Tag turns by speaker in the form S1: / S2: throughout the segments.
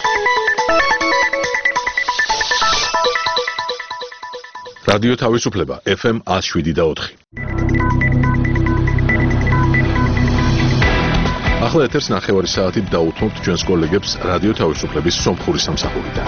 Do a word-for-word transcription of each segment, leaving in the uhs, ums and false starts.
S1: რადიო თავისუფლება ეფ ემ one oh seven და four. ახლა ეთერს ნახევარი საათით დაუთმობთ ჩვენს კოლეგებს რადიო თავისუფლების სომხური სამსახურიდან.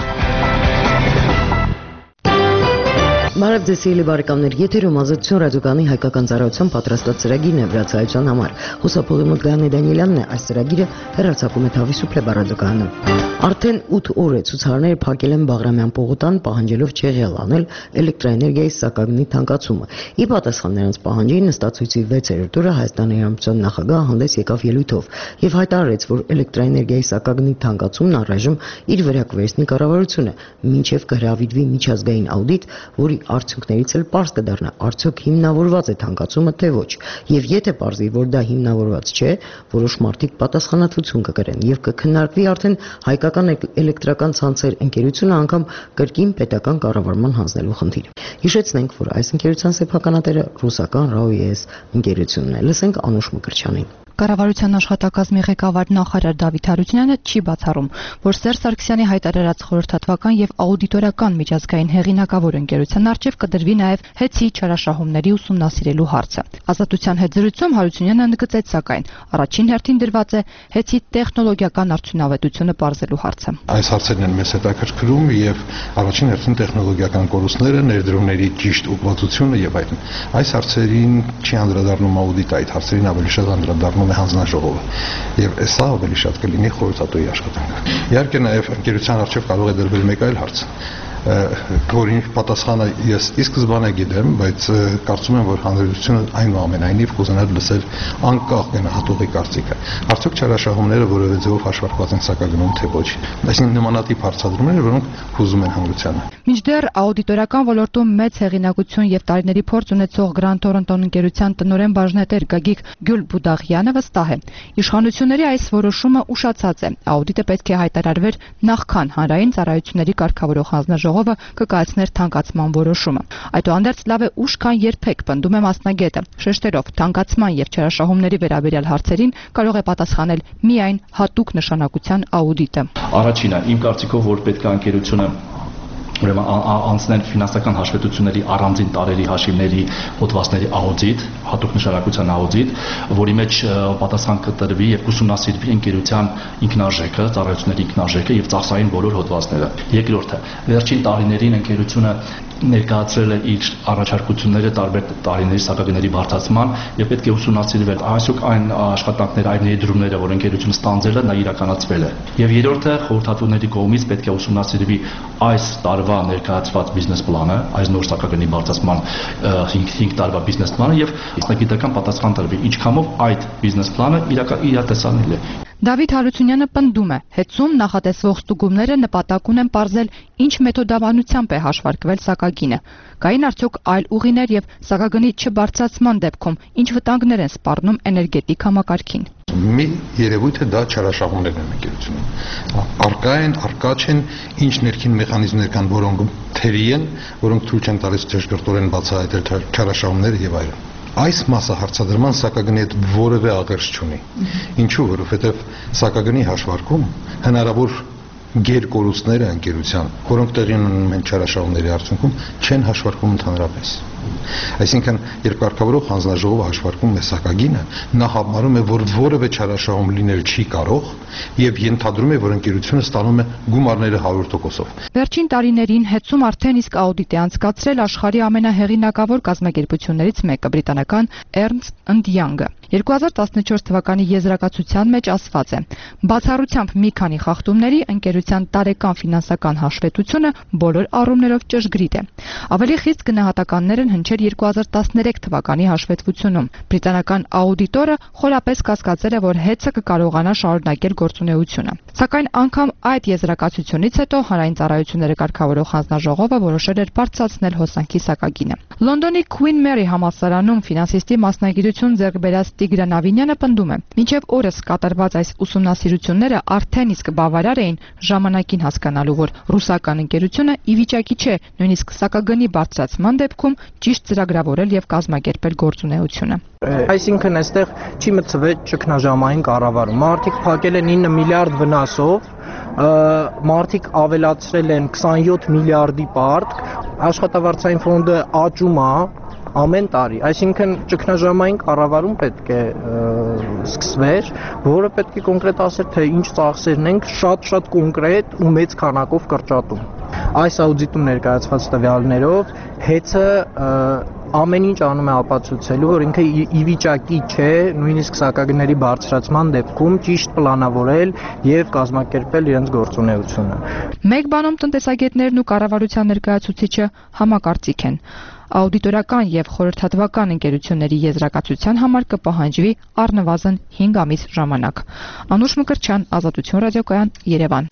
S2: Բարև ձեզ սիրելի բարեկամներ, եթերում ազատություն ռադիոկայանի հայկական ծառայության պատրաստած ծրագիրն է վրացայության համար։ Հուսափողի Մոդգանի Դանիելյանն է այս ծրագիրը հեռարձակում է Თავისუფლება ռադիոկայանում։ Արդեն ութ օր է ցուցարարները փակել են Բաղրամյան պողոտան, պահանջելով չեղյալ անել էլեկտրոէներգիայի սակագնի թանկացումը։ Ի պատասխան նրանց պահանջի նստածույցի վեցերորդ օրը Հայաստանի Հանրապետության նախագահը հանդես եկավ ելույթով եւ հայտարարեց, որ էլեկտրոէներգիայի սակագնի թանկացումն առայժմ իր վրա կվերցնի կառավարությունը, մինչեւ կհրավիրվի միջազգային աուդիտ, որի արդյունքներից էլ պարզ կդառնա, արդյոք հիմնավորված է թանկացումը թե ոչ, եւ եթե պարզի, որ դա հիմնավորված չէ, որոշ մարդիկ պատասխանատվություն կկրեն եւ կքննարկվի արդեն հայկական էլեկտրական ցանցեր ընկերությունը անգամ կրկին պետական կառավարման հանձնելու խնդիր։ Հիշեցնենք, որ այս ընկերության սեփականատերը ռուսական Ռաոյես ընկերությունն է։ Լսենք Անուշ Մկրտչյանին։
S3: Կառավարության աշխատակազմի ղեկավար նախարար Դավիթ Հարությունյանը չի բացառում, որ Սերժ Սարգսյանի հայտարարած խորհրդատվական եւ աուդիտորական միջազգային հեղինակավոր ընկերության առջեւ կդրվի նաեւ հեծի չարաշահումների ուսումնասիրելու հարցը։ Ազատության հետ զրույցում Հարությունյանը ընդգծեց, սակայն առաջին հերթին դրված է հեծի տեխնոլոգիական արդյունավետությունը պարզելու հարցը։
S4: Այս հարցերն են մեզ հետաքրքրում եւ առաջին հերթին տեխնոլոգիական կորուստները, ներդրումների ճիշտ ուղղվածությունը եւ այլն։ Այս հարցերին չի անդրադառնում աուդիտը, այդ հարցերին ավելի շատ անդրադառնում է հանձնաժողովը եւ սա ավելի շատ կլինի խորհրդատուի աշխատանքը։ Իհարկե նաեւ ընկերության առջեւ կարող է դրվել մեկ այլ հարց, որին պատասխանը ես ի սկզբանե գիտեմ, բայց կարծում եմ, որ հանրությունը այնուամենայնիվ կուզենար լսել անկախ գնահատողի կարծիքը։ Արդյոք չարաշահումները որևէ ձևով հաշվարկված են սակագնում թե ոչ։ Այսինքն նմանատիպ հարցադրումներ, որոնք հուզում են հանրությանը։
S3: Մինչդեռ աուդիտորական ոլորտում մեծ հեղինակություն եւ տարիների փորձ ունեցող Grand Toronto ընկերության տնօրեն բաժնետեր Գագիկ Գյուլբուդաղյանը վստահ է, իշխանությունների այս որոշումը ուշացած է։ Աուդիտը պետք է հայտարարվեր նախքան հանրային ծառայությունների կարգավորող հանձնաժողովը կկայացներ թանկացման որոշումը։ Այդուհանդերձ լավ է ուշ քան երբեք, պնդում է մասնագետը, շեշտերով թանկացման եւ չարաշահումների վերաբերյալ հարցերին կարող է պատասխանել միայն հատուկ նշանակության աուդիտը։
S5: Առաջինը, իմ կարծիքով, որ պետք է ընկերությունը ուրեմն անցնել ֆինանսական հաշվետվությունների առանձին տարերի հաշիվների հոդվածների աուդիտ, հատուկ նշանակության աուդիտ, որի մեջ պատասխան կտրվի եւ ուսումնասիրվի ընկերության ինքնարժեքը, ծառայությունների ինքնարժեքը եւ ծախսային բոլոր հոդվածները։ Երկրորդը, վերջին տարիներին ընկերությունը ներկայացրել է իր առաջարկությունները տարբեր տարիների սակագների բարձրացման եւ պետք է ուսումնասիրվել այսօք այն աշխատանքները, այն ներդրումները, որ ընկերությունը ստանձնել է, նա իրականացվել է։ Եվ երրորդը, խորհրդատուների կողմից պետք է ուսումնասիրվի այս տարվա ներկայացված բիզնես պլանը, այս նոր սակագնի բարձրացման հինգ տարվա բիզնես պլանը եւ մասնագիտական պատասխան տրվի, ինչքանով այդ բիզնես պլանը իրատեսանել է։
S3: Դավիթ Հարությունյանը պնդում է, հեծում նախատեսվող ստուգումները նպատակ ունեն պարզել ինչ մեթոդաբանությամբ է հաշվարկվել սակագինը։ Կային արդյոք այլ ուղիներ եւ սակագնի չբարձրացման դեպքում ինչ վտանգներ են սպառնում էներգետիկ համակարգին։
S4: Մի երևույթ է դա չարաշահումներն են ընկերությունում։ Արկա են, արկա չեն, ինչ ներքին մեխանիզմներ կան, որոնք թերի են, որոնք թույլ չեն տալիս ճշգրտորեն բացահայտել չարաշահումները եւ այլն։ Այս մասը հարցադրման սակագնի հետ որևէ աղերս չունի։ Ինչու, որովհետև սակագնի հաշվարկում հնարավոր գերկորուստները ընկերության, որոնք տեղի ունեն չարաշահումների արդյունքում, չեն հաշվարկվում ընդհանրապես։ Այսինքն, երբ կարգավորող հանձնաժողովը հաշվարկում է սակագինը, նա համարում է, որ որևէ չարաշահում լինել չի կարող եւ ենթադրում է, որ ընկերությունը ստանում է գումարները հարյուր տոկոսով։
S3: Վերջին տարիներին հեծում արդեն իսկ աուդիտ է անցկացրել աշխարհի ամենահեղինակավոր կազմակերպություններից մեկը՝ բրիտանական Ernst and Young-ը։ երկու հազար տասնչորս թվականի եզրակացության մեջ ասված է. բացառությամբ մի քանի խախտումների ընկերության տարեկան ֆինանսական հաշվետվությունը բոլոր առումներով ճշգրիտ է։ Ավելի խիստ գնահատականներ են հնչել երկու հազար տասներեք թվականի հաշվետվությունում։ Բրիտանական աուդիտորը խորապես կասկածել է, որ հեծը կկարողանա շարունակել գործունեությունը։ Սակայն անգամ այդ եզրակացությունից հետո հանրային ծառայությունները կարգավորող հանձնաժողովը որոշել էր բարձրացնել հոսանքի սակագինը։ Լոնդոնի Queen Mary համալսարանում ֆինանսիստի մասնագիտություն ձեռք բերած Տիգրան Ավինյանը պնդում է, մինչև օրս կատարված այս ուսումնասիրությունները արդեն իսկ բավարար էին ժամանակին հասկանալու, որ ռուսական ընկերությունը ի վիճակի չէ նույնիսկ սակագնի բարձրացման դեպքում ճիշտ ծրագրավորել եւ կազմակերպել գործունեությունը։
S6: Այսինքն այստեղ չի մտցվել ճգնաժամային կառավարում։ Մարդիկ փակել են ինը միլիարդ վնասով մարդիկ ավելացրել են քսանյոթ միլիարդի պարտք, աշխատավարձային ֆոնդը աճում է ամեն տարի, այսինքն ճգնաժամային կառավարում պետք է սկսվեր, որը պետք է կոնկրետ ասեր, թե ինչ ծախսերն ենք շատ-շատ կոնկրետ ու մեծ քանակով կրճատում։ Այս աուդիտում ներկայացված տվյալներով հեծը ամեն ինչ անում է ապացուցելու, որ ինքը ի վիճակի չէ նույնիսկ սակագների բարձրացման դեպքում ճիշտ պլանավորել եւ կազմակերպել իրենց գործունեությունը։
S3: Մեկ բանում տնտեսագետներն ու կառավարության ներկայացուցիչը համակարծիք են։ Աուդիտորական եւ խորհրդատվական ընկերությունների եզրակացության համար կպահանջվի առնվազն հինգ ամիս ժամանակ։ Անուշ Մկրտչյան, Ազատություն ռադիոկայան, Երևան։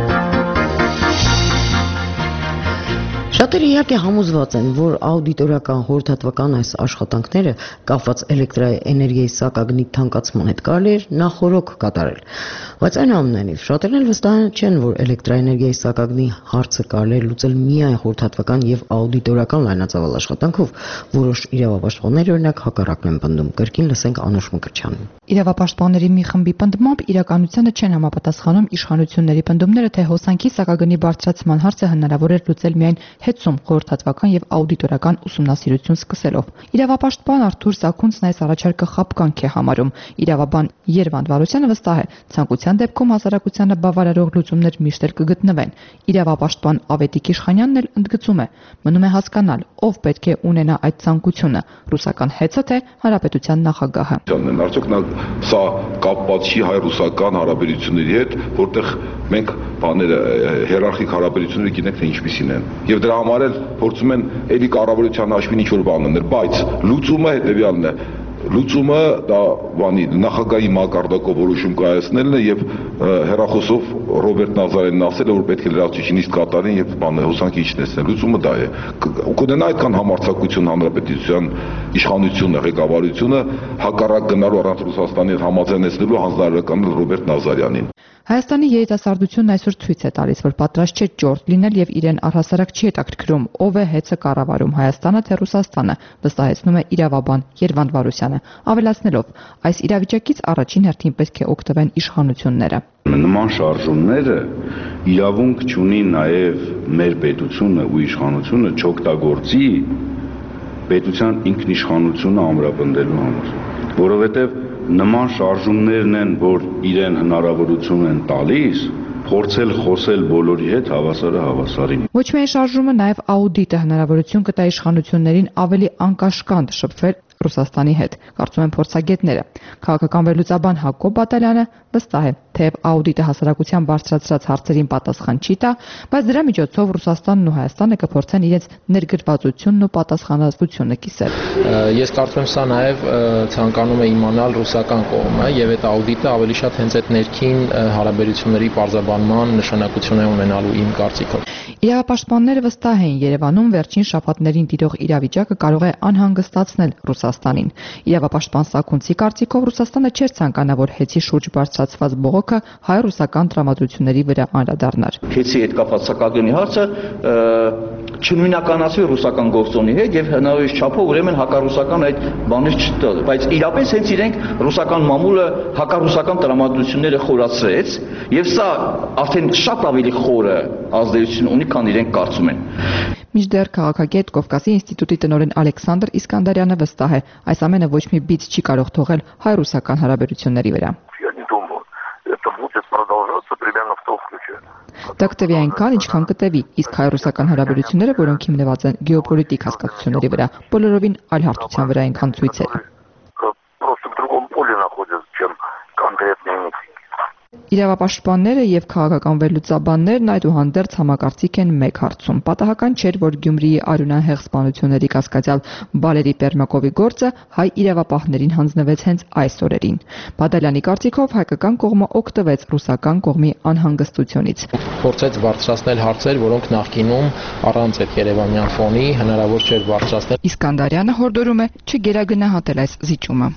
S2: Շատերը իհարկե համոզված են, որ աուդիտորական խորհրդատվական այս աշխատանքները կապված էլեկտրաէներգիայի սակագնի թանկացման հետ կարելի էր նախօրոք կատարել։ Բայց այնուամենայնիվ շատերն էլ վստահ չեն, որ էլեկտրաէներգիայի սակագնի հարցը կարելի է լուծել միայն խորհրդատվական եւ աուդիտորական լայնածավալ աշխատանքով, որոշ իրավապաշտպաններ օրինակ հակառակն են պնդում։ Կրկին լսենք Անուշ Մկրտչյանին։
S3: Իրավապաշտպանների մի խմբի պնդմամբ իրականությանը չեն համապատասխանում իշխանությունների պնդումները, թե հոսանքի սակագնի բարձրացման հարցը հնարավոր է լուծել միայն հետցում խորհրդատվական եւ աուդիտորական ուսումնասիրություն սկսելով։ Իրավապաշտպան Արթուր Սաքունցն այս առաջարկը խաբկանք է համարում։ Իրավաբան Երվանդ Վարդյանը վստահ է, ցանկության դեպքում հասարակությանը բավարարող լուծումներ միշտ էլ կգտնվեն։ Իրավապաշտպան Ավետիք Իշխանյանն էլ ընդգծում է, մնում է հասկանալ, ով պետք է ունենա այդ ցանկությունը՝ ռուսական հեծը թե հանրապետության նախագահը։
S7: Արդյոք նա սա կապված չի հայ-ռուսական հարաբերությունների հետ, որտեղ մենք բաները հիերարխիկ հարաբերությունները գիտենք թե ինչպիսին են։ Եվ դրա համար էլ փորձում են էլի կառավարության հաշվին ինչ-որ բան անել, բայց լուծումը հետևյալն է։ Լուծումը դա բանի նախագահի մակարդակով որոշում կայացնելն է եւ հերախոսով Ռոբերտ Նազարյանն ասել է, որ պետք է լրացուցիչն իսկ կատարեն եւ բանը հոսանքի իջնեցնեն։ Լուծումը դա է։ Կունենա այդքան համարձակություն հանրապետության իշխանությունը, ղեկավարությունը հակառակ գնալու առանց Ռուսաստանի հետ համաձայնեցնելու հանձնարարական Ռոբերտ Նազարյանին։
S3: Հայաստանի երիտասարդությունն այսօր ցույց է տալիս, որ պատրաստ չէ ճորտ լինել եւ իրեն առհասարակ չի հետաքրքրում, ով է հեծը կառավարում, Հայաստանը թե Ռուսաստանը, վստահեցնում է իրավաբան Երվանդ Վարդյանը, ավելացնելով, այս իրավիճակից առաջին հերթին պետք է օգտվեն իշխանությունները։
S8: Նման շարժումները իրավունք չունի նաեւ մեր պետությունը ու իշխանությունը չօգտագործի պետության ինքնիշխանությունը ամրապնդելու համար, որովհետեւ նման շարժումներն են, որ իրեն հնարավորություն են տալիս փորձել խոսել բոլորի հետ հավասարը հավասարին։
S3: Ոչ միայն շարժումը, նաև աուդիտը հնարավորություն կտա իշխանություններին ավելի անկաշկանդ շփվել Ռուսաստանի հետ, կարծում են փորձագետները։ Քաղաքական վերլուծաբան Հակոբ Բատալյանը վստահ է, թեև աուդիտը հասարակության բարձրացրած հարցերին պատասխան չի տա, բայց դրա միջոցով Ռուսաստանն ու Հայաստանը կփորձեն իրենց ներգրավվածությունն ու պատասխանատվությունը կիսել։
S9: Ես կարծում եմ սա նաև ցանկանում է իմանալ ռուսական կողմը եւ այդ աուդիտը ավելի շատ հենց այդ ներքին հարաբերությունների պարզաբանման նշանակություն է ունենալու իմ կարծիքով։
S3: Իրավապաշտպանները վստահ են Երևանում վերջին շաբաթներին տիրող իրավիճակը կարող է անհանգստացնել Ռուսաստանին։ Իրավապաշտպան Սաքունցի կարծիքով Ռուսաստանը չէր ցանկանա, որ հեծի շուրջ բարձրացված բողոքը հայ-ռուսական տրամադրությունների վրա անդրադառնար։
S10: Հեծի հետ կապված սակագնի հարցը չնույնականացվի ռուսական գործոնի հետ եւ հնարավորինս չափով ուրեմն հակառուսական այդ բաներ չտալ, բայց իրապես հենց իրենք ռուսական մամուլը հակառուսական տրամադրությունները խորացրեց եւ սա արդեն շատ ավելի խորը ազդեցություն ունի, քան իրենք կարծում են։
S3: Մինչդեռ քաղաքագետ Կովկասի ինստիտուտի տնօրեն Ալեքսանդր Իսկանդարյանը վստահ է, այս ամենը ոչ մի բիծ չի կարող թողել հայ-ռուսական հարաբերությունների վրա։ Դա կտևի այնքան, ինչքան կտևի, իսկ հայ-ռուսական հարաբերությունները, որոնք հիմնված են գեոպոլիտիկ հասկացությունների վրա, բոլորովին այլ հարթության վրա այնքան ցույցեր։ Իրավապաշտպանները եւ քաղաքական վերլուծաբաններն այդուհանդերձ համակարծիք են մեկ հարցում։ Պատահական չէր, որ Գյումրիի արյունահեղ սպանությունների կասկածյալ Վալերի Պերմակովի գործը հայ իրավապահներին հանձնվեց հենց այս օրերին։ Բադալյանի կարծիքով հայկական կողմը օգտվեց ռուսական կողմի անհանգստությունից։
S9: Փորձեց բարձրացնել հարցեր, որոնք նախկինում առանց այդ երևանյան ֆոնի հնարավոր չէր բարձրացնել։
S3: Իսկանդարյանը հորդորում է չգերագնահատել այս զիջումը։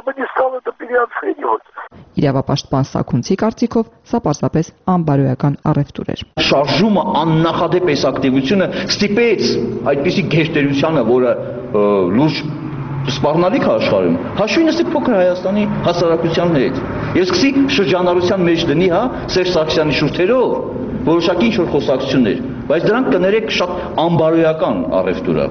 S3: Իրավապաշտպան Սաքունցի կարծիքով սա պարզապես անբարոյական առևտուր էր։
S10: Շարժումը աննախադեպ այս ակտիվությունը ստիպեց այդպիսի գերտերությանը, որը լուրջ սպառնալիք աշխարհում, հաշվի նստեք փոքր Հայաստանի հասարակության հետ։ Ես սկսի շրջանառության մեջ դնի, հա, Սերժ Սարգսյանի շուրթերով որոշակի ինչ-որ խոսակցություններ, բայց դրանք կներեք շատ անբարոյական առևտուր է։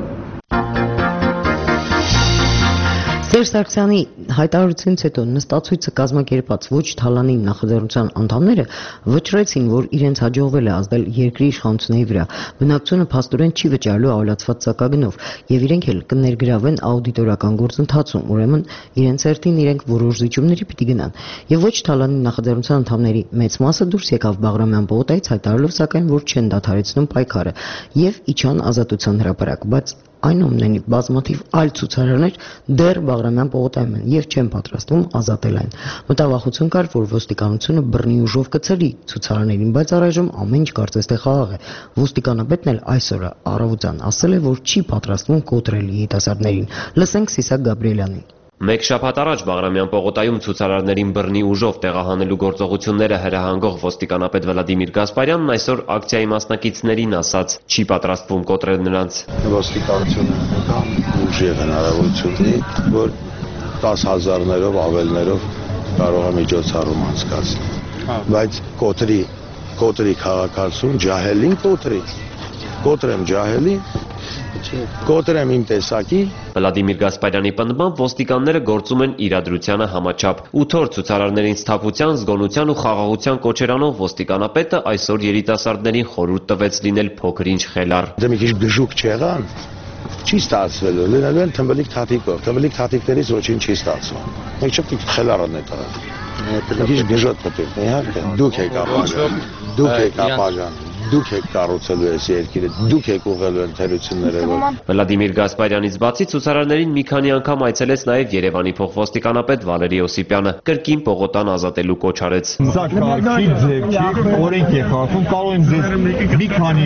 S2: Սերժ Սարգսյանի հայտարարությունից հետո նստածույցը կազմակերպած ոչ թալանի նախաձեռնության անդամները վճռեցին, որ իրենց հաջողվել է ազդել երկրի իշխանությունների վրա, բնակչությունը փաստորեն չի վճարելու ավելացված սակագնով, եւ իրենք էլ կներգրավեն աուդիտորական գործընթացում, ուրեմն իրենց հերթին իրենք որոշ զիջումների պիտի գնան։ Եվ ոչ թալանի նախաձեռնության անդամների մեծ մասը դուրս եկավ Բաղրամյան պողոտայից, հայտարարելով սակայն, որ չեն դադարեցնում պայքարը եւ իջան Ազատության հրապարակ, բայց այնուամենայնիվ բազմաթիվ այլ ցուցարարներ դեռ Բաղրամյան պողոտայում են եւ չեն պատրաստվում ազատել այն։ Մտավախություն կար, որ ոստիկանությունը բռնի ուժով կցրի ցուցարարներին, բայց առայժմ ամեն ինչ կարծես թե խաղաղ է։ Ոստիկանապետն էլ այսօր առավոտյան ասել է, որ չի պատրաստվում կոտրել երիտասարդներին։ Լսենք Սիսակ Գաբրիելյանին։
S11: Մեկ շաբաթ առաջ Բաղրամյան պողոտայում ցուցարարներին բռնի ուժով տեղահանելու գործողությունները հրահանգող ոստիկանապետ Վլադիմիր Գասպարյանն այսօր ակցիայի մասնակիցներին ասաց, չի պատրաստվում կոտրել նրանց։
S12: Ոստիկանությունը կամ ուժի հնարավորություն ունի, որ տաս հազարներով ավելներով կարող է միջոցառում անցկացնել։ Բայց կոտրի, կոտրի քաղաքացուն ջահելին կոտրի, կոտրեմ ջահելին, կոտրեմ իմ տեսակի։
S11: Վլադիմիր Գասպարյանի պնդմամբ ոստիկանները գործում են իրադրությանը համաչափ։ Ութ օր ցուցարարներին սթափության, զգոնության ու խաղաղության կոչերանով ոստիկանապետը այսօր երիտասարդներին խորհուրդ տվեց լինել փոքր-ինչ խելառ։
S12: Դե մի քիչ գժուկ չեղան, չի ստացվելու, լինելու են թմբլիկ թաթիկով, թմբլիկ թաթիկներից ոչինչ չի ստացվում։ Մենք չպետք է խելառն է տալ։ Մի քիչ գժոտ պետք է, իհարկե, դուք եք ապագան, դուք եք ապագան։ Դուք եք կառուցելու այս երկիրը, դուք եք ուղղելու ընթերությունները, որ
S11: Վլադիմիր Գասպարյանից բացի ցուցարարներին մի քանի անգամ այցելեց նաև Երևանի փոխվոստիկանապետ Վալերի Օսիպյանը, կրկին Պողոտան ազատելու կոչ արեց։
S13: Սա քաղաքի ձև չի, օրենք է քաղաքում, կարող եմ ձեզ մի քանի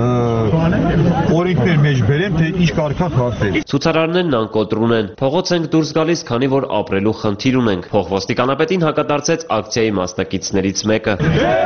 S13: օրենքներ մեջ բերեմ, թե ինչ կարող է խախտել։
S11: Ցուցարարներն անկոտրուն են, փողոց ենք դուրս գալիս, քանի որ ապրելու խնդիր ունենք։ Փոխվոստիկանապետին հակադարձեց ակցիայի մասնակիցներից մեկը։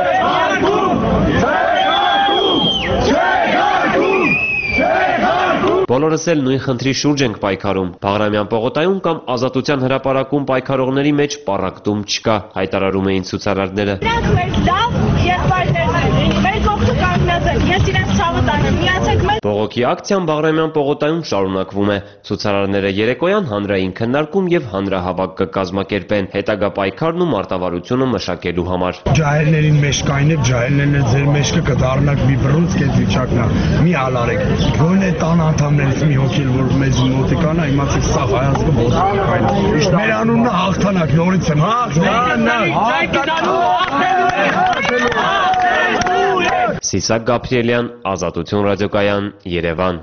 S11: Բոլորս էլ նույն խնդրի շուրջ ենք պայքարում։ Բաղրամյան պողոտայում կամ Ազատության հրապարակում պայքարողների մեջ պառակտում չկա, հայտարարում էին ցուցարարները։
S14: Նրանք մեզ լավ եղբայրներն են, մեր կողքը կանգնած են, ես իրենց ցավը տանեմ, միացեք մեզ։
S11: Բողոքի ակցիան Բաղրամյան պողոտայում շարունակվում է։ Ցուցարարները երեկոյան հանրային քննարկում եւ հանրահավաք կկազմակերպեն հետագա պայքարն ու մարտավարությունը մշակելու համար։
S15: Ջահելներին մեջկայինեք, ջահելներն ձեր մեջքը կդառնաք մի բռունց կետ վիճակնա։ Մի հալարեք։ Գոնե տան անդամներից մի հոգի որ մեզ մոտիկանա, իմացեք սա հայացքը ոստիկան։ Մեր անունը հաղթանակ, նորից եմ հաղթանակ։
S11: Սիսակ Գաբրիելյան, Ազատություն ռադիոկայան, Երևան։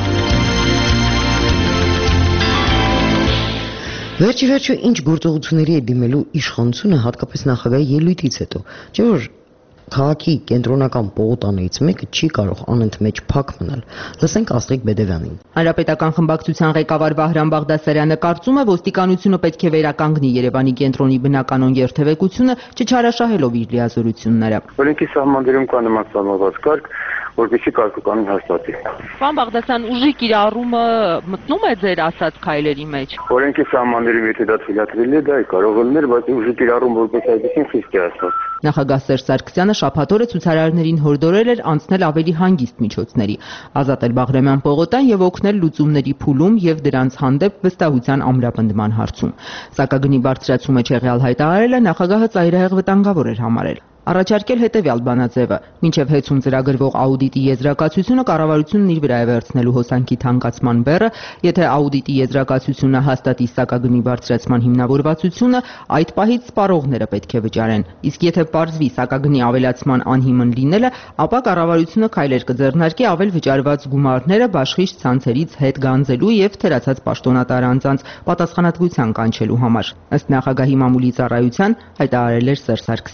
S2: Վերջի վերջը ինչ գործողությունների է դիմելու իշխանությունը հատկապես նախագահի ելույթից հետո, չէ՞ որ քաղաքի կենտրոնական պողոտաներից մեկը չի կարող անընդմեջ փակ մնալ։ Լսենք Աստղիկ Բեդևյանին։
S16: Հանրապետական խմբակցության ղեկավար Վահրամ Բաղդասարյանը կարծում է, ոստիկանությունը պետք է վերականգնի Երևանի կենտրոնի բնականոն երթևեկությունը, չչարաշահելով իր լիազորությունները։
S17: Օրենքի սահմաններում կա նման սահմանված կարգ, որպեսզի կարգուկանոն հաստատի։
S18: Պարոն Բաղդասարյան, ուժի կիրառումը մտնում է ձեր ասած քայլերի մեջ։
S17: Օրենքի սահմաններում եթե դա թույլատրելի է, դա է կարող լինել, բայց ուժի կիրառում որպես այդպեսին խիստ է ասած։
S16: Նախագահ Սերժ Սարգսյանը շաբաթ օրը ցուցարարներին հորդորել էր անցնել ավելի հանգիստ միջոցների, ազատել Բաղրամյան պողոտան եւ օգնել լուծումների փուլում եւ դրանց հանդեպ վստահության ամրապնդման հարցում։ Սակագնի բարձրացումը չեղյալ հայտարարելը նախագահը ծայրահեղ վտանգավոր էր համարել։ Առաջարկել հետևյալ բանաձևը. մինչև հեծում ծրագրվող աուդիտի եզրակացությունը կառավարությունն իր վրա է վերցնելու հոսանքի թանկացման բեռը, եթե աուդիտի եզրակացությունը հաստատի սակագնի բարձրացման հիմնավորվածությունը, այդ պահից սպառողները պետք է վճարեն։ Իսկ եթե պարզվի սակագնի ավելացման անհիմն լինելը, ապա կառավարությունը քայլեր կձեռնարկի ավել վճարված գումարները բաշխիչ ցանցերից հետ գանձելու եւ թերացած պաշտոնատար անձանց պատասխանատվության կանչելու համար։ Ըստ նախագահի մամուլի ծառայության հայտարարել էր Սերժ Սարգսյանը։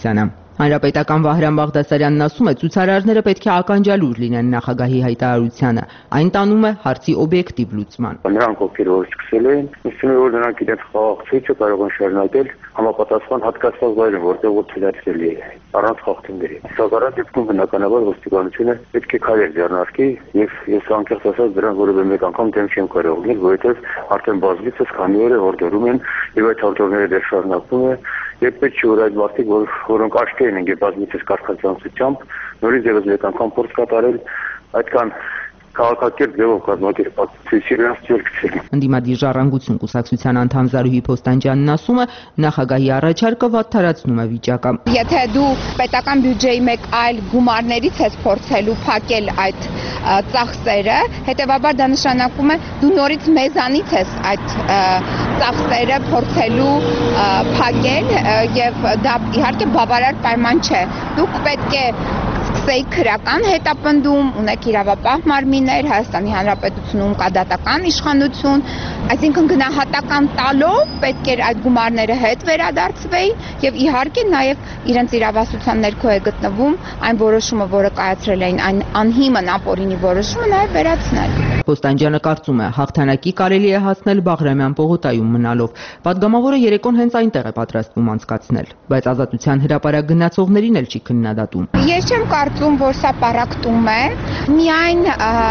S16: Հանրապետական Վահրամ Բաղդասարյանն ասում է, ցուցարարները պետք է ականջալուր լինեն նախագահի հայտարարությանը։ Այն տանում է հարցի օբյեկտիվ լուծման։
S17: Նրանք ովքեր որ սկսել են, ասում են, որ նրանք իրենց խաղաղ ցույցը կարող են շարունակել համապատասխան հատկացված վայրում, որտեղ որ թույլատրելի է, առանց խախտումների։ Սակայն դեպքում բնականաբար ոստիկանությունը պետք է քայլեր ձեռնարկի եւ ես անկեղծ ասած դրան որևէ մեկ անգամ դեմ չեմ կարող լինել, որովհետեւ արդեն բազմիցս քանի օր է հորդորում են եւ այդ հորդորները դեռ շարունակվում է։ Եվ պետք չէ որ այդ մարդիկ, որ որոնք աչքի են ընկել բազմիցս կարգացանցությամբ, նորից եւս մեկ անգամ փորձ կատարել այդքան քաղաքակիրթ ձևով կազմակերպած ցույցերից ցույցել։
S16: Ընդդիմադիր ժառանգություն կուսակցության անդամ Զարուհի Փոստանջյանն ասում է, նախագահի առաջարկը վատթարացնում է վիճակը։
S19: Եթե դու պետական բյուջեի մեկ այլ գումարներից ես փորձելու փակել այդ ծախսերը, հետեւաբար դա նշանակում է դու նորից մեզանից ես այդ ծախսերը փորձելու փակել եւ դա իհարկե բավարար պայման չէ։ Դուք պետք է սկսեիք քրական հետապնդում, ունեք իրավապահ մարմիններ, Հայաստանի Հանրապետությունում կա դատական իշխանություն, այսինքն գնահատական տալով պետք էր այդ գումարները հետ վերադարձվեին եւ իհարկե նաեւ իրենց իրավասության ներքո է գտնվում այն որոշումը, որը կայացրել էին, այն անհիմն ապօրինի որոշումը նաեւ վերացնել։
S16: Փոստանջյանը կարծում է, հաղթանակի կարելի է հասնել Բաղրամյան պողոտայում մնալով։ Պատգամավորը երեկոն հենց այնտեղ է պատրաստվում անցկացնել, բայց Ազատության հրապարակ գնացողներին էլ չի քննադատում։
S19: Ես չեմ կարծում, որ սա պարակտում է, միայն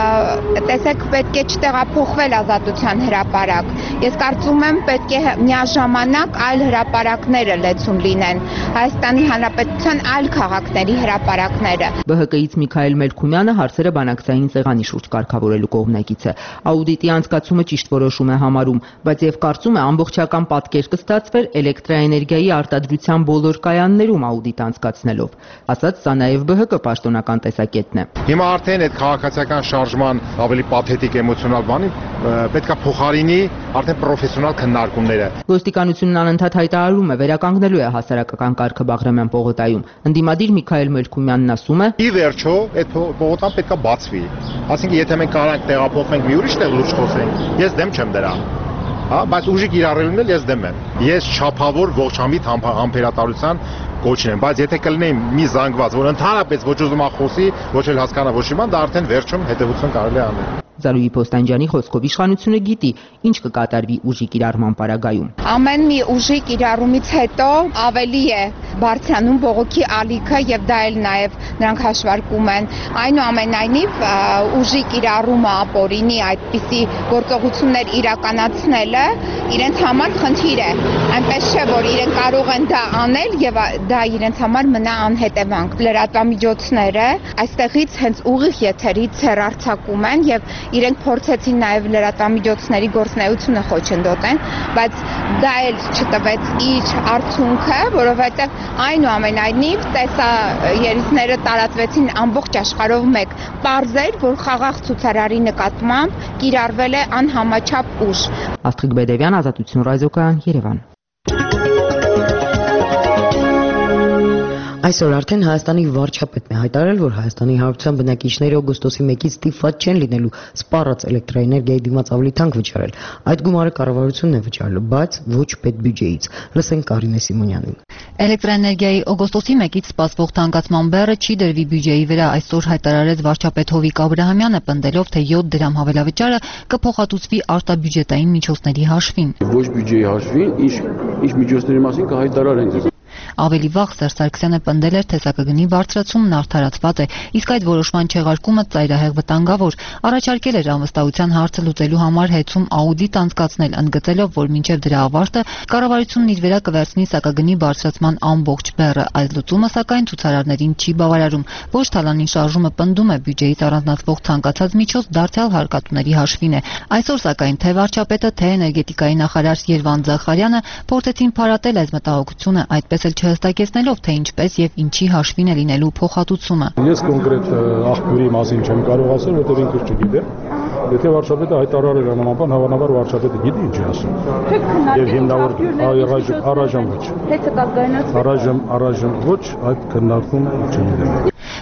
S19: տեսեք պետք է չտեղափոխվել Ազատության հրապարակ։ Ես կարծում եմ պետք է միաժամանակ այլ հրապարակները լեցուն լինեն, Հայաստանի Հանրապետության այլ քաղաքների հրապարակները։
S16: Բ Հ Կ-ից Միքայել Մելքումյանը հարցերը բանակցային սեղանի շուրջ կարգավորելու կողմնակից է։ Աուդիտի անցկացումը ճիշտ որոշում է համարում, բայց եւ կարծում է ամբողջական պատկեր կստացվեր էլեկտրաէներգիայի արտադրության բոլոր կայաններում աուդիտ անցկացնելով։ Ասած սա նաեւ Բ Հ Կ պաշտոնական տեսակետն է։
S20: Հիմա արդեն այդ քաղաքացիական շարժման ավելի պաթետիկ էմոցիոնալ բանի պետքա փոխարինի արդեն պրոֆեսիոնալ քննարկումները։
S16: Ոստիկանությունն անընդհատ հայտարարում է վերականգնելու է հասարակական կարգը Բաղրամյան պողոտայում։ Ընդդիմադիր Միքայել Մելքումյանն ասում է.
S20: Ի վերջո այդ պողոտան պետքա բացվի։ Այսինքն եթե մենք կարանք տեղափոխենք մի ուրիշ տեղ լուրջ խոսենք, ես դեմ չեմ դրան։ Հա, բայց ուժիկ իրարելումն էլ ես դեմ եմ։ Ես չափավոր ողջամիտ համբերատարության կոչն եմ, բայց եթե կլինեի մի զանգված, որ ընդհանրապես ոչ ուզում ա խոսի, ոչ էլ հասկանա ոչ իման, դա արդեն վերջում հետևություն կարելի է անել։
S16: Զարուհի Փոստանջյանի խոսքով իշխանությունը գիտի, ինչ կկատարվի ուժի կիրառման պարագայում։
S19: Ամեն մի ուժի կիրառումից հետո ավելի է բարձրանում բողոքի ալիքը եւ դա էլ նաեւ նրանք հաշվարկում են։ Այնուամենայնիվ ուժի կիրառումը ապօրինի այդպիսի գործողություններ իրականացնելը իրենց համար խնդիր է։ Այնպես չէ, որ իրենք կարող են դա անել եւ դա իրենց համար մնա անհետևանք։ Լրատվամիջոցները այստեղից հենց ուղիղ եթերից հեռարձակում են եւ իրենք փորձեցին նաև լրատվամիջոցների գործունեությունը խոչընդոտեն, բայց դա էլ չտվեց իր արդյունքը, որովհետև այնուամենայնիվ տեսաերիցները տարածվեցին ամբողջ աշխարհով մեկ։ Պարզ էր, որ խաղաղ ցուցարարի նկատմամբ կիրառվել է անհամաչափ ուժ։
S16: Աստղիկ Բեդևյան, Ազատություն ռադիոկայան, Երևան։
S2: Այսօր արդեն Հայաստանի վարչապետն է հայտարարել, որ Հայաստանի Հանրապետության բնակիչները օգոստոսի մեկից ստիպված չեն լինելու սպառած էլեկտրաէներգիայի դիմաց ավելի թանկ վճարել։ Այդ գումարը կառավարությունն է վճարելու, բայց ոչ պետբյուջեից։ Լսենք Կարինե Սիմոնյանին։
S21: Էլեկտրաէներգիայի օգոստոսի մեկից սպասվող թանկացման բեռը չի դրվի բյուջեի վրա, այսօր հայտարարեց վարչապետ Հովիկ Աբրահամյանը, պնդելով, թե յոթ դրամ հավելավճարը կփոխհատուցվի արտաբյուջետային միջոցների հաշվին։
S22: Ոչ բյուջեի հաշվին, ինչ ինչ միջոցների մասին կհայտարարենք։
S21: Ավելի վաղ Սերժ Սարգսյանը պնդել էր, թե սակագնի բարձրացումն արդարացված է, իսկ այդ որոշման չեղարկումը ծայրահեղ վտանգավոր։ Առաջարկել էր անվստահության հարցը լուծելու համար հեծում աուդիտ անցկացնել, ընդգծելով, որ մինչև դրա ավարտը կառավարությունն իր վրա կվերցնի սակագնի բարձրացման ամբողջ բեռը։ Այս լուծումը սակայն ցուցարարներին չի բավարարում։ Ոչ թալանին շարժումը պնդում է բյուջեից առանձնացվող ցանկացած միջոց դարձյալ հարկատուների հաշվին է։ Այսօր սակայն թե վարչապետը, թե էներգետիկայի նախարար Երվանդ Զախարյանը փորձեցին փարատել այս մտահոգությունը, այդպես էլ չհստակեցնելով, թե ինչպես եւ ինչի հաշվին է լինելու փոխհատուցումը։
S23: Ես կոնկրետ աղբյուրի մասին չեմ կարող ասել, որտեղ ինքս չգիտեմ։ Եթե վարչապետը հայտարարել է նման բան, հավանաբար վարչապետը գիտի ինչ է ասում։ Եվ հիմնավոր առայժմ ոչ։ Առայժմ առայժմ ոչ, այդ քննարկումը չգիտեմ։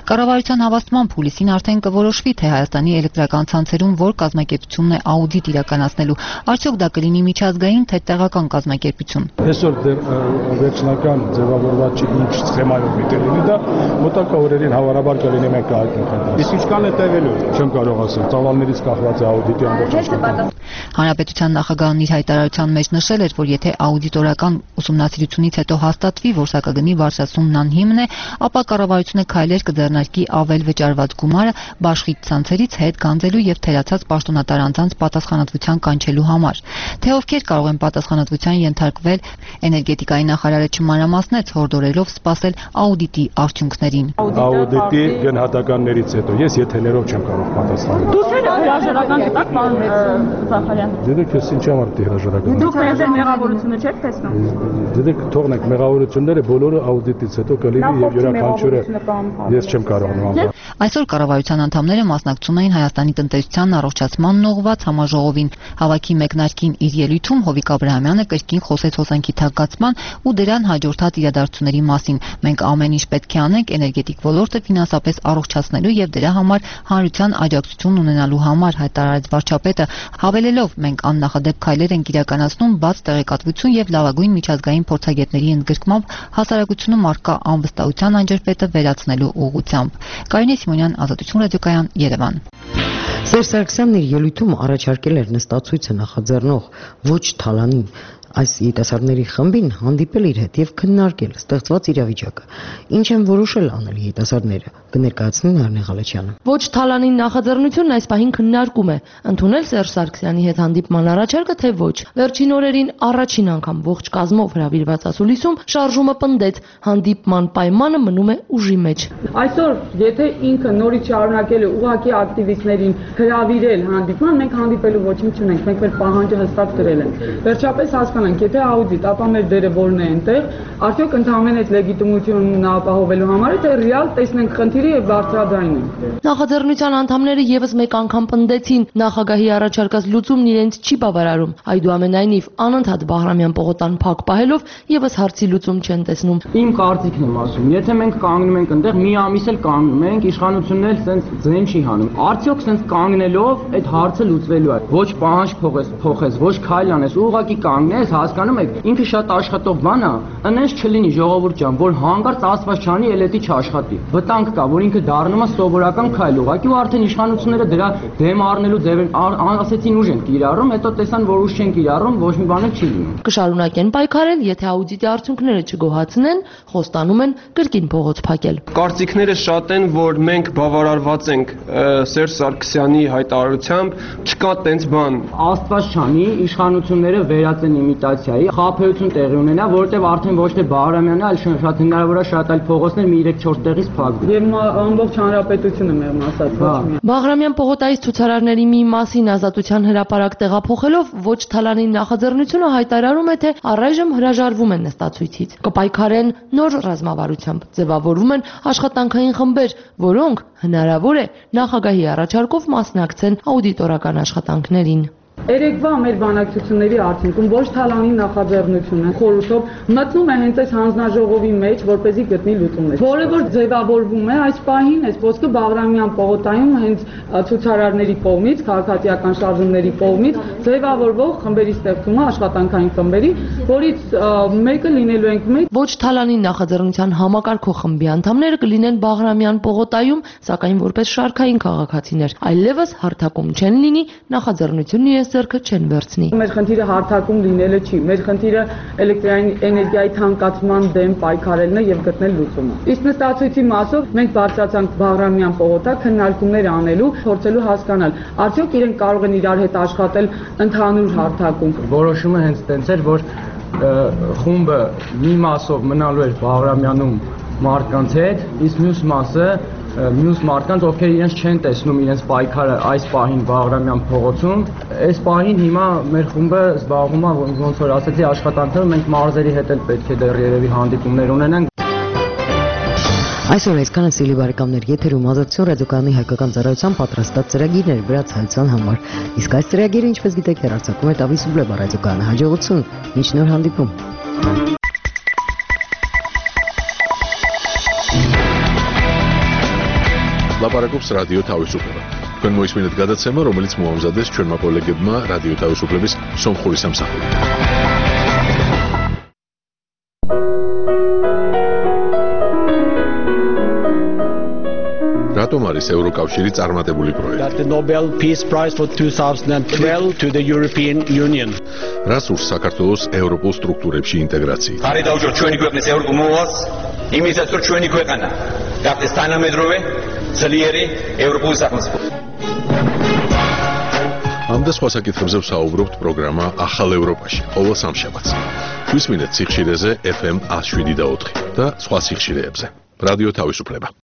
S21: Կառավարության հավաստմամբ հուլիսին արդեն կորոշվի, թե Հայաստանի էլեկտրական ցանցերում որ կազմակերպությունն է աուդիտ իրականացնելու, արդյոք դա կլինի միջազգային, թե տեղական կազմակերպություն։
S23: Այսօր դեռ վերջնական ձևավորված չի ինչ սխեմայով միտելինի դա մոտակա օրերին հավանաբար կլինի մենք կհայտնենք։ Իսկ ինչքան է տևելու, չեմ կարող ասել, ծավալներից կախված է աուդիտի ամբողջ աշխատանքը։
S21: Հանրապետության նախագահն իր հայտարարության մեջ նշել էր, որ եթե աուդիտորական ուսումնասիրությունից հետո հաստատվի, որ սակագնի բարձրացումն անհիմն է, ապա կառավարությունը քայլեր կձեռնարկի ավել վճարված գումարը բաշխիկ ցանցերից հետ գանձելու եւ թերացած պաշտոնատար անձանց պատասխանատվության կանչելու համար։ Թե ովքեր կարող են պատասխանատվության ենթարկվել, էներգետիկայի նախարարը չմանրամասնեց, հորդորելով սպասել աուդիտի արդյունքներին։
S23: Աուդիտի գնահատականներից հետո ես եթերներով չեմ կարող պատասխանել։
S14: Դուք հրաժարական կտաք, պարոն Զախարյան։
S23: Դեք ես ինչ համար դի հրաժարական։
S14: Դուք ձեր մեղավորությունը չեք տեսնում։
S23: Դեք թողնենք մեղավորությունները բոլորը աուդիտից հետո կլինի եւ յուրաքանչյուրը ես չեմ կարող նման։
S21: Այսօր կառավարության անդամները մասնակցում էին Հայաստանի տնտեսության առողջացմանն ուղղված համաժողովին։ Հավաքի մեկնարկին իր ելույթում Հովիկ Աբրահամյանը կրկին խոսեց հոսանքի թակացման ու դրան հաջորդած իրադարձությունների մասին։ Մենք ամեն ինչ պետք է անենք էներգետիկ ոլորտը ֆինանսապես առողջացնելու եւ դրա համար հանրության աջակցություն ունենալու համար, հայտարարեց վարչապետը, հավելելով, մենք աննախադեպ քայլեր ենք իրականացնում բաց տեղեկատվություն եւ լավագույն միջազգային փորձագետների ընդգրկմամբ հասարակությունում առկա անվստահության անջրպետը վերացնելու ուղղությամբ։ Կարինե Սիմոնյան, Ազատություն ռադիոկայան, Երևան։
S2: Սերժ Սարգսյանն իր ելույթում առաջարկել էր նստածույցը նախաձեռնող ոչ թալանի այս երիտասարդների խմբին հանդիպել իր հետ եւ քննարկել ստեղծված իրավիճակը։ Ինչ են որոշել անել երիտասարդները, կներկայացնի Նարնե Ղալեչյանը։
S1: Ոչ թալանին նախաձեռնությունն այս պահին քննարկում է, ընդունել Սերժ Սարգսյանի հետ հանդիպման առաջարկը, թե ոչ։ Վերջին օրերին առաջին անգամ ողջ կազմով հրավիրված ասուլիսում շարժումը պնդեց, հանդիպման պայմանը մնում է ուժի մեջ։
S4: Այսօր, եթե ինքը նորից շարունակել է ուղղակի ակտիվիստներին հրավիրել հանդիպման, մենք հանդիպելու ոչինչ չունենք, մենք մեր պահանջը հստակ դրել ենք։ Վերջապես հասկանանք, եթե աուդիտ, ապա մեր դերը որն է այնտեղ, արդյոք ընդհանրապես այդ լեգիտիմությունն ապահովելու համար է, թե ռեալ տեսնենք խնդիրը եւ բարձրաձայնենք։
S1: Նախաձեռնության անդամները եւս մեկ անգամ պնդեցին, նախագահի առաջարկած լուծումն իրենց չի բավարարում։ Այդուամենայնիվ, անընդհատ Բաղրամյան պողոտան փակ պահելով եւս հարցի լուծում չեն տեսնում։
S4: Իմ կարծիքն եմ ասում, եթե մենք կանգնում ենք այնտեղ, մի ամիս էլ կանգնում ենք, իշխանությունն էլ սենց ձեն չի հանում։ Արդյոք սենց կանգնելով այդ հարցը լուծվելու է։ Ոչ պահանջ փոխես, փոխես, ոչ քայլ անես, ուղղակի կանգնես, հասկանում եք, ինքը շատ աշխատող բան է, այնպես չլինի ժողովուրդ ջան, որ հանկարծ ասված չանի, ելետի չաշխատի։ Վտանգ կա, որ ինքը դառնում է սովորական քայլ, ուղղակի ու արդեն իշխանությունները դրա դեմ առնելու ձև են, ասեցին ուժ են կիրառում, հետո տեսան, որ ուժ չեն կիրառում, ոչ մի բան էլ չի լինում։
S1: Կշարունակեն պայքարել, եթե աուդիտի արդյունքները չգոհացնեն, խոստանում են կրկին փողոց փակել։
S5: Կարծիքները շատ են, որ մենք բավարարված ենք Սերժ Սարգսյանի հայտարարությամբ, չկա տենց բան։
S4: Աստված չանի, իշխանությունները վերածեն իմիտացիայի, խաբեություն տեղի ունենա, որտեղ արդեն ոչ թե Բաղրամյանը, այլ շատ հնարավոր է շատ այլ փողոցներ մի երեք չորս տեղից փակվի։ Եվ ամբողջ հանրապետությունը մեղմ ասած ոչ մի։
S1: Բաղրամյան պողոտայից ցուցարարների մի մասին Ազատության հրապարակ տեղափոխելով ոչ թալանի նախաձեռնությունը հայտարարում է, թե առայժմ հրաժարվում են նստածույցից։ Կպայքարեն նոր ռազմավարությամբ, ձևավորվում են աշխատանքային խմբեր, որոնք հնարավոր է նախագահի առաջարկով մասնակցեն աուդիտորական աշխատանքներին։
S4: Երեկվա մեր բանակցությունների արդյունքում ոչ թալանի նախաձեռնությունը խորհրդով մտնում է հենց այս հանձնաժողովի մեջ, որպեսզի գտնի լուծումներ, որը որ ձևավորվում է այս պահին, այս ոսկե Բաղրամյան պողոտայում հենց ցուցարարների կողմից, քաղաքացիական շարժումների կողմից ձևավորվող խմբերի ստեղծումը, աշխատանքային խմբերի, որից մեկը լինելու ենք մենք։
S1: Ոչ թալանի նախաձեռնության համակարգող խմբի անդամները կլինեն Բաղրամյան պողոտայում, սակայն որպես շարքային քաղաքացիներ, այլևս հարթակում չեն լինի, նախաձեռնությունն իրենց ձեռքը չեն վերցնի։
S4: Մեր խնդիրը հարթակում լինելը չի, մեր խնդիրը էլեկտրաէներգիայի թանկացման դեմ պայքարելն է եւ գտնել լուծումը։ Իսկ նստածույցի մասով մենք բարձրացանք Բաղրամյան պողոտա քննարկումներ անելու, փորձելու հասկանալ, արդյոք իրենք կարող են իրար հետ աշխատել ընդհանուր հարթակում։ Որոշումը հենց տենց էր, որ խումբը մի մասով մնալու էր Բաղրամյանում մարդկանց հետ, իսկ մյուս մասը մյուս մարդկանց, ովքեր իրենց չեն տեսնում իրենց պայքարը այս պահին Բաղրամյան փողոցում, այս պահին հիմա մեր խումբը զբաղվում է, ոնց որ ասեցի, աշխատանքներով, մենք մարզերի հետ էլ պետք է դեռ երևի հանդիպումներ ունենանք։
S2: Այսօր այսքանը սիրելի բարեկամներ, եթերում Ազատություն ռադիոկայանի հայկական ծառայության պատրաստած ծրագիրներ վրաց հայցան համար։ Իսկ այս ծրագիրը, ինչպես գիտեք, հեռարձակում է Տավիսուբլե ռադիոկայանը։ Հաջողություն, մինչ նոր հանդիպում։
S6: ლაპარაკობს რადიო თავისუფლება. თქვენ მოისმინეთ გადაცემა, რომელიც მოამზადეს ჩვენმა კოლეგებმა რადიო თავისუფლების სომხური სამსახური. რატომ არის ევროკავშირი წარმატებული პროექტი?
S22: The Nobel Peace Prize for twenty twelve to the European Union.
S6: რას ურს საქართველოს ევროპულ სტრუქტურებში ინტეგრაციით?
S7: არის დაუშვათ ჩვენი ქვეყნის ევროპულ მოვალს, იმისაც რომ ჩვენი ქვეყანა გახდეს თანამედროვე, ძლიერი ევროპული სახელმწიფო.
S6: ამ და სხვა საკითხებზე ვსაუბრობთ პროგრამა ახალ ევროპაში, ყოველ სამშაბათს. ვისმინეთ სიხშირეზე ეფ ემ one oh seven და ოთხი და სხვა სიხშირეებზე. რადიო თავისუფლება.